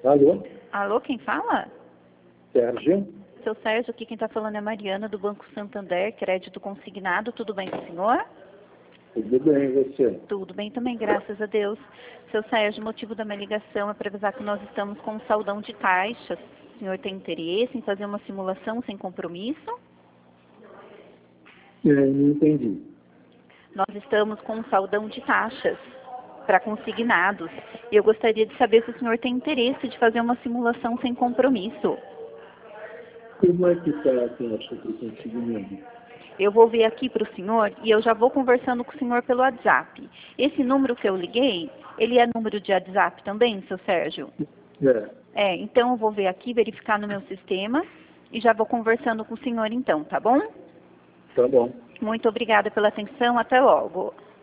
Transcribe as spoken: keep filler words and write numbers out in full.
Alô? Alô, quem fala? Sérgio? Seu Sérgio, aqui quem está falando é Mariana, do Banco Santander, crédito consignado. Tudo bem com o senhor? Tudo bem, e você? Tudo bem também, graças a Deus. Seu Sérgio, o motivo da minha ligação é para avisar que nós estamos com um saldão de taxas. O senhor tem interesse em fazer uma simulação sem compromisso? É, não entendi. Nós estamos com um saldão de taxas para consignados. E eu gostaria de saber se o senhor tem interesse de fazer uma simulação sem compromisso. Como é que está a taxa para o consignado? Eu vou ver aqui para o senhor e eu já vou conversando com o senhor pelo WhatsApp. Esse número que eu liguei, ele é número de WhatsApp também, seu Sérgio? É, É, então eu vou ver aqui, verificar no meu sistema e já vou conversando com o senhor então, tá bom? tá bom. Muito obrigada pela atenção, até logo.